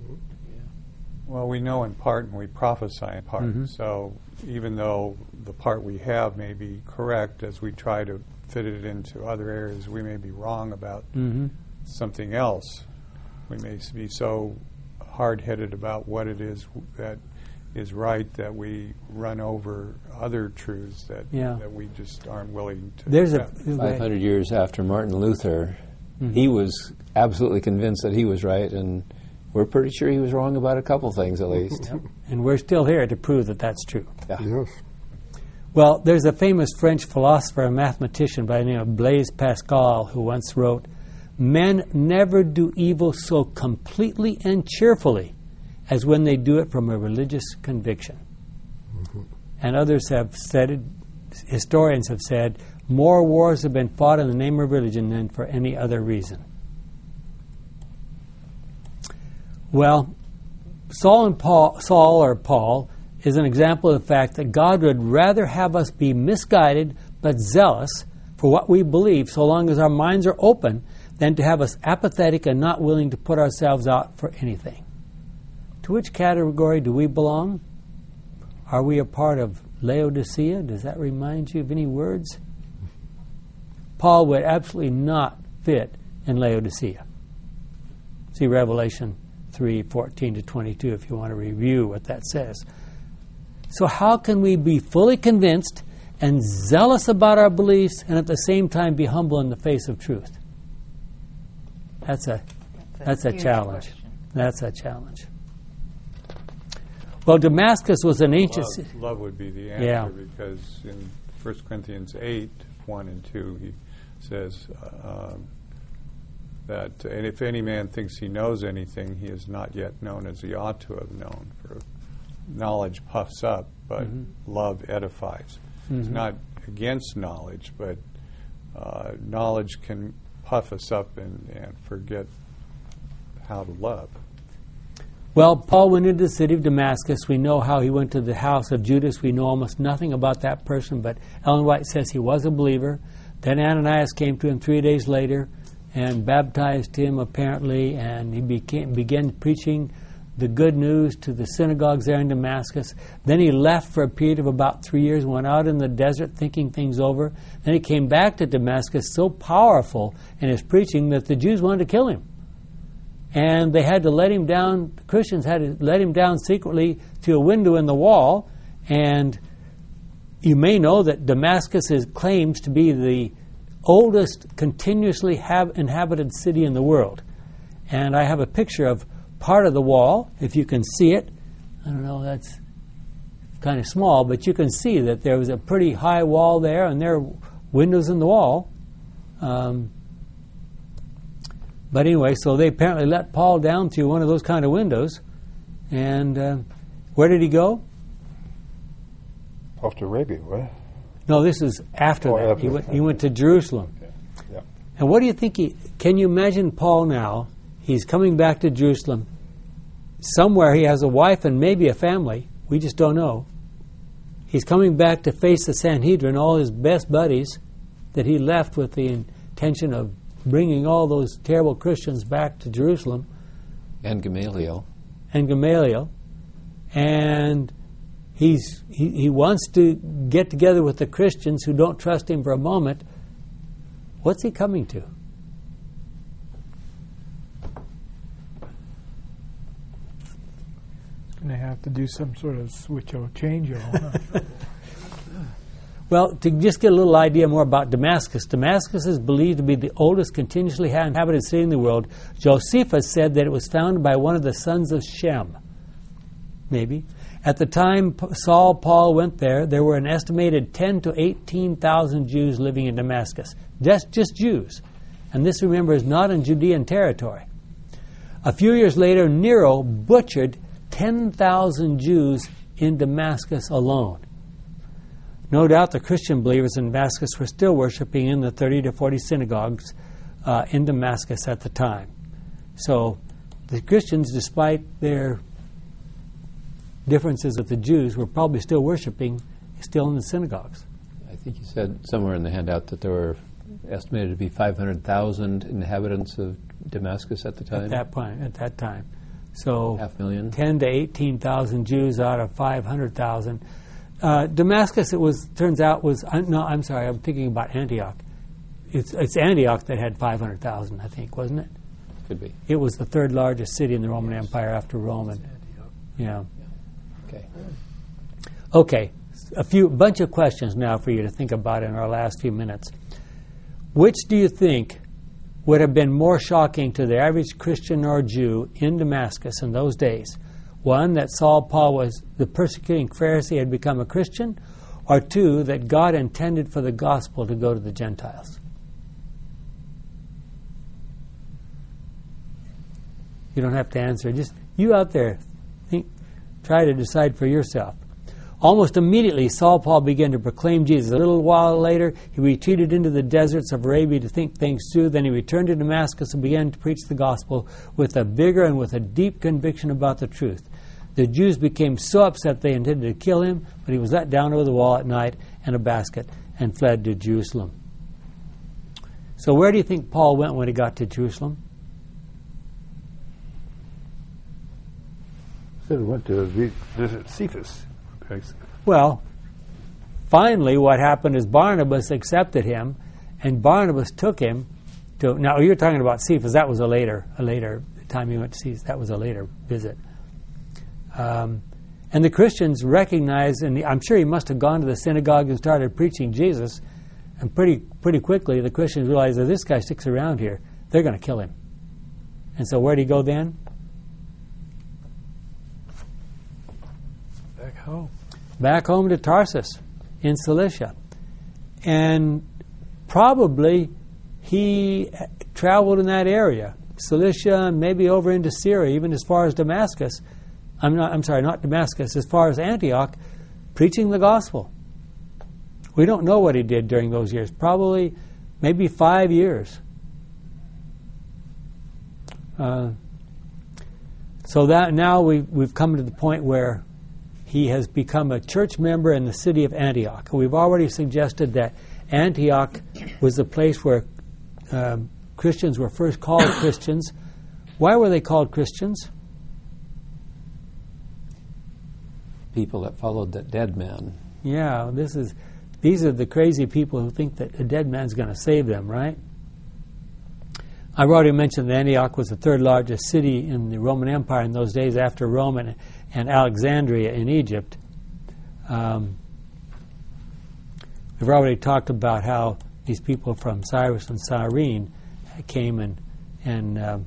Well, we know in part and we prophesy in part. Mhm. So even though the part we have may be correct, as we try to fit it into other areas, we may be wrong about Mm-hmm. something else. We may be so hard-headed about what it is that is right that we run over other truths that Yeah. that we just aren't willing to There's a accept. five hundred years after Martin Luther, Mhm. he was absolutely convinced that he was right, and we're pretty sure he was wrong about a couple things at least. and we're still here to prove that that's true. Yeah. Yes. Well, there's a famous French philosopher and mathematician by the name of Blaise Pascal who once wrote, "Men never do evil so completely and cheerfully as when they do it from a religious conviction." And others have said, it, historians have said, more wars have been fought in the name of religion than for any other reason. Well, Saul and Paul, Saul or Paul is an example of the fact that God would rather have us be misguided but zealous for what we believe, so long as our minds are open, than to have us apathetic and not willing to put ourselves out for anything. To which category do we belong? Are we a part of Laodicea? Does that remind you of any words? Paul would absolutely not fit in Laodicea. See Revelation three, fourteen to twenty-two if you want to review what that says. So how can we be fully convinced and zealous about our beliefs and at the same time be humble in the face of truth? That's a that's a, that's a challenge. Question. That's a challenge. Well, Damascus was an ancient love, love would be the answer, yeah. because in First Corinthians eight, one and two, he says uh, um, that, and if any man thinks he knows anything, he is not yet known as he ought to have known. For knowledge puffs up, but mm-hmm. love edifies. Mm-hmm. It's not against knowledge, but uh, knowledge can puff us up and, and forget how to love. Well, Paul went into the city of Damascus. We know how he went to the house of Judas. We know almost nothing about that person, but Ellen White says he was a believer. Then Ananias came to him three days later and baptized him, apparently, and he became, began preaching the good news to the synagogues there in Damascus. Then he left for a period of about three years, went out in the desert thinking things over. Then he came back to Damascus, so powerful in his preaching that the Jews wanted to kill him. And they had to let him down, the Christians had to let him down secretly to a window in the wall. And you may know that Damascus is, claims to be the oldest continuously have inhabited city in the world. And I have a picture of part of the wall, if you can see it. I don't know, that's kind of small, but you can see that there was a pretty high wall there, and there are windows in the wall. Um, but anyway, so they apparently let Paul down through one of those kind of windows. And uh, where did he go? Off to Arabia, what? No, this is after oh, that. After he, went, he went to Jerusalem. Yeah. Yeah. And what do you think he... Can you imagine Paul now? He's coming back to Jerusalem. Somewhere he has a wife and maybe a family. We just don't know. He's coming back to face the Sanhedrin, all his best buddies that he left with the intention of bringing all those terrible Christians back to Jerusalem. And Gamaliel. And Gamaliel. And he's he, he wants to get together with the Christians who don't trust him for a moment. What's he coming to? Going to have to do some sort of switch or change. Huh? Well, to just get a little idea more about Damascus, Damascus is believed to be the oldest continuously inhabited city in the world. Josephus said that it was founded by one of the sons of Shem. Maybe. At the time Saul, Paul went there, there were an estimated ten to eighteen thousand Jews living in Damascus. Just, just Jews. And this, remember, is not in Judean territory. A few years later, Nero butchered ten thousand Jews in Damascus alone. No doubt the Christian believers in Damascus were still worshiping in the thirty to forty synagogues uh, in Damascus at the time. So the Christians, despite their differences with the Jews, were probably still worshiping still in the synagogues. I think you said somewhere in the handout that there were estimated to be five hundred thousand inhabitants of Damascus at the time. At that point, at that time. So half million. ten to eighteen thousand Jews out of five hundred thousand. Uh, Damascus, it was turns out was uh, no. I'm sorry, I'm thinking about Antioch. It's it's Antioch that had five hundred thousand, I think, wasn't it? Could be. It was the third largest city in the Roman Empire after Rome. And, yeah. Okay. Okay. A few bunch of questions now for you to think about in our last few minutes. Which do you think would have been more shocking to the average Christian or Jew in Damascus in those days? One, that Saul Paul was the persecuting Pharisee had become a Christian, or two, that God intended for the gospel to go to the Gentiles? You don't have to answer. Just you out there, think, try to decide for yourself. Almost immediately, Saul Paul began to proclaim Jesus. A little while later, he retreated into the deserts of Arabia to think things through. Then he returned to Damascus and began to preach the gospel with a vigor and with a deep conviction about the truth. The Jews became so upset they intended to kill him, but he was let down over the wall at night in a basket and fled to Jerusalem. So where do you think Paul went when he got to Jerusalem? Said he went to vi- visit Cephas. Okay. Well, finally what happened is Barnabas accepted him, and Barnabas took him to, now you're talking about Cephas, that was a later, a later time he went to Cephas, that was a later visit. Um, and the Christians recognized, and I'm sure he must have gone to the synagogue and started preaching Jesus, and pretty pretty quickly the Christians realized that this guy sticks around here, they're going to kill him. And so where did he go then? Back home. Back home to Tarsus in Cilicia. And probably he traveled in that area, Cilicia, maybe over into Syria, even as far as Damascus. I'm not I'm sorry, not Damascus, as far as Antioch, preaching the gospel. We don't know what he did during those years. Probably maybe five years. Uh, so that now we we've come to the point where he has become a church member in the city of Antioch. We've already suggested that Antioch was the place where um, Christians were first called Christians. Why were they called Christians? People that followed that dead man. Yeah, this is these are the crazy people who think that a dead man's going to save them, right? I've already mentioned that Antioch was the third largest city in the Roman Empire in those days, after Rome and, and Alexandria in Egypt. Um, we've already talked about how these people from Cyrus and Cyrene came and, and um,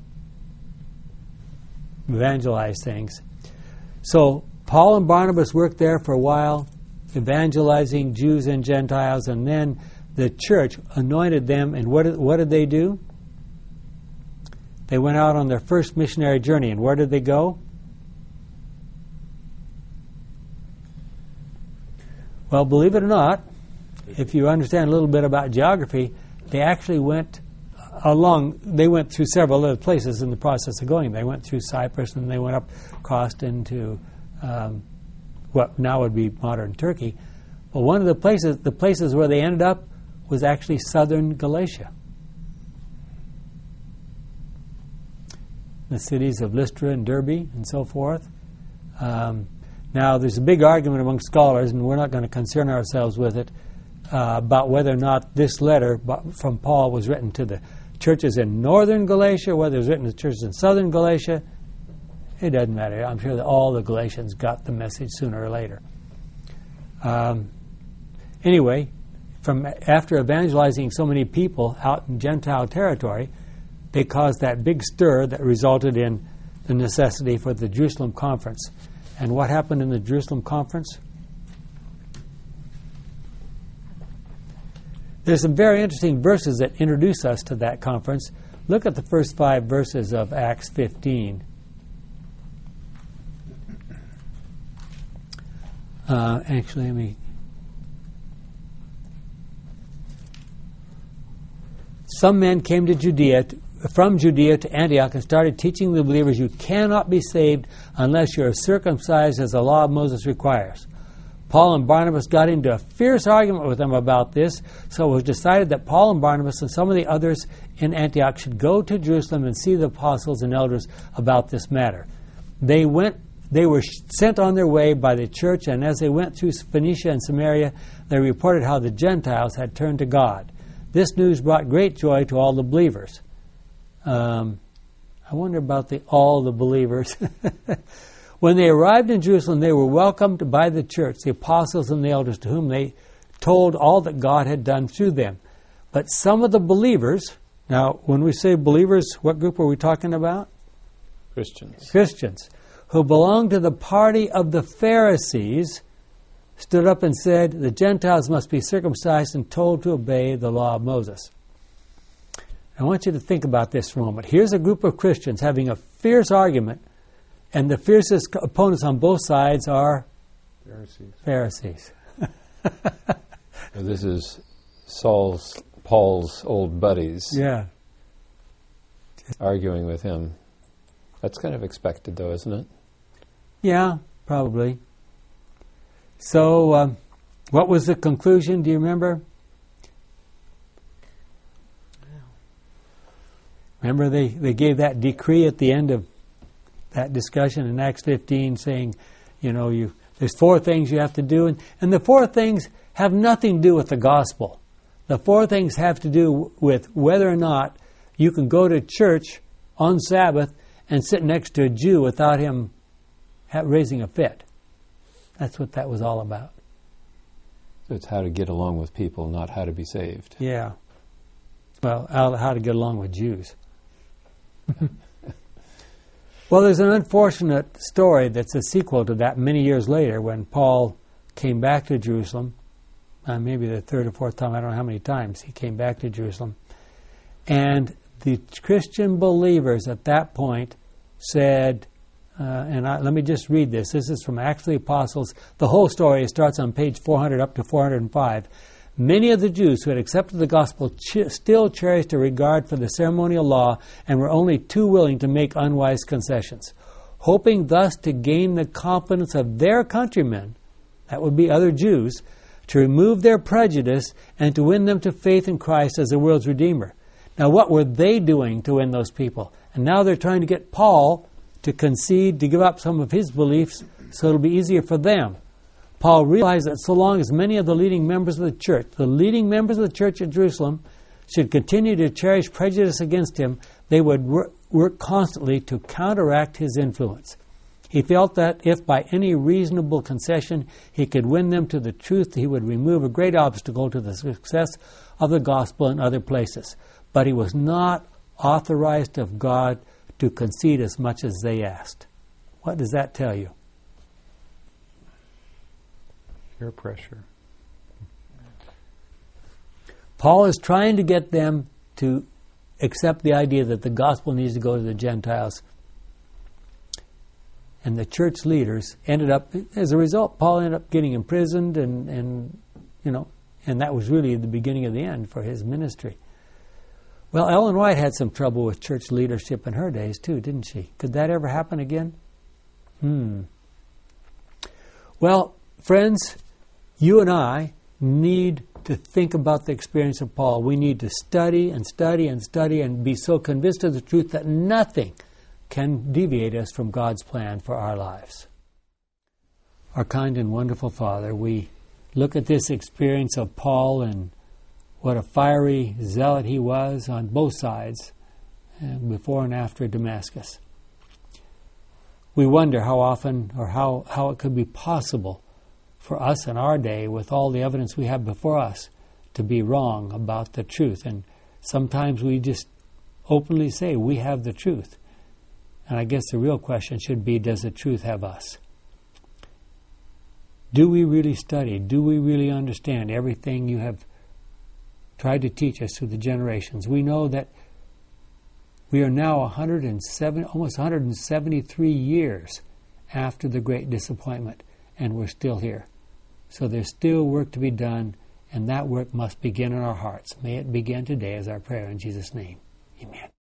evangelized things. So Paul and Barnabas worked there for a while, evangelizing Jews and Gentiles, and then the church anointed them, and what did, what did they do? They went out on their first missionary journey, and where did they go? Well, believe it or not, if you understand a little bit about geography, they actually went along, they went through several other places in the process of going. They went through Cyprus, and they went up, crossed into um, what now would be modern Turkey. But one of the places, the places where they ended up was actually southern Galatia. The cities of Lystra and Derbe and so forth. Um, now, there's a big argument among scholars, and we're not going to concern ourselves with it, uh, about whether or not this letter from Paul was written to the churches in northern Galatia, whether it was written to churches in southern Galatia. It doesn't matter. I'm sure that all the Galatians got the message sooner or later. Um, anyway, from after evangelizing so many people out in Gentile territory, they caused that big stir that resulted in the necessity for the Jerusalem conference. And what happened in the Jerusalem conference? There's some very interesting verses that introduce us to that conference. Look at the first five verses of Acts fifteen. Uh, actually, let me... Some men came to Judea, to, from Judea to Antioch, and started teaching the believers, you cannot be saved unless you are circumcised as the law of Moses requires. Paul and Barnabas got into a fierce argument with them about this, so it was decided that Paul and Barnabas and some of the others in Antioch should go to Jerusalem and see the apostles and elders about this matter. They went. They were sent on their way by the church, and as they went through Phoenicia and Samaria, they reported how the Gentiles had turned to God. This news brought great joy to all the believers. Um, I wonder about the all the believers. When they arrived in Jerusalem, they were welcomed by the church, the apostles and the elders, to whom they told all that God had done through them. But some of the believers, now when we say believers, what group are we talking about? Christians. Christians, who belonged to the party of the Pharisees, stood up and said, the Gentiles must be circumcised and told to obey the law of Moses. I want you to think about this for a moment. Here's a group of Christians having a fierce argument, and the fiercest opponents on both sides are Pharisees. Pharisees. So this is Saul's, Paul's old buddies Yeah. arguing with him. That's kind of expected, though, isn't it? Yeah, probably. So, um, what was the conclusion? Do you remember? Remember they, they gave that decree at the end of that discussion in Acts fifteen saying, you know, you there's four things you have to do. And, and the four things have nothing to do with the gospel. The four things have to do with whether or not you can go to church on Sabbath and sit next to a Jew without him ha- raising a fit. That's what that was all about. So it's how to get along with people, not how to be saved. Yeah. Well, how, how to get along with Jews. Well, there's an unfortunate story that's a sequel to that many years later when Paul came back to Jerusalem. Uh, maybe the third or fourth time, I don't know how many times he came back to Jerusalem. And the Christian believers at that point said, uh, and I, let me just read this. This is from Acts of the Apostles. The whole story starts on page four hundred up to four hundred five. Many of the Jews who had accepted the gospel ch- still cherished a regard for the ceremonial law and were only too willing to make unwise concessions. Hoping thus to gain the confidence of their countrymen, that would be other Jews, to remove their prejudice and to win them to faith in Christ as the world's Redeemer. Now, what were they doing to win those people? And now they're trying to get Paul to concede, to give up some of his beliefs so it'll be easier for them. Paul realized that so long as many of the leading members of the church, the leading members of the church at Jerusalem, should continue to cherish prejudice against him, they would wor- work constantly to counteract his influence. He felt that if by any reasonable concession he could win them to the truth, he would remove a great obstacle to the success of the gospel in other places. But he was not authorized of God to concede as much as they asked. What does that tell you? Peer pressure. Paul is trying to get them to accept the idea that the gospel needs to go to the Gentiles. And the church leaders ended up, as a result, Paul ended up getting imprisoned, and, and you know, and that was really the beginning of the end for his ministry. Well, Ellen White had some trouble with church leadership in her days too, didn't she? Could that ever happen again? Hmm. Well, friends, you and I need to think about the experience of Paul. We need to study and study and study and be so convinced of the truth that nothing can deviate us from God's plan for our lives. Our kind and wonderful Father, we look at this experience of Paul and what a fiery zealot he was on both sides, uh, before and after Damascus. We wonder how often or how, how it could be possible for us in our day, with all the evidence we have before us, to be wrong about the truth. And sometimes we just openly say we have the truth. And I guess the real question should be, does the truth have us? Do we really study? Do we really understand everything you have tried to teach us through the generations? We know that we are now one hundred seven, almost one hundred seventy-three years after the great disappointment, and we're still here. So there's still work to be done, and that work must begin in our hearts. May it begin today as our prayer in Jesus' name. Amen.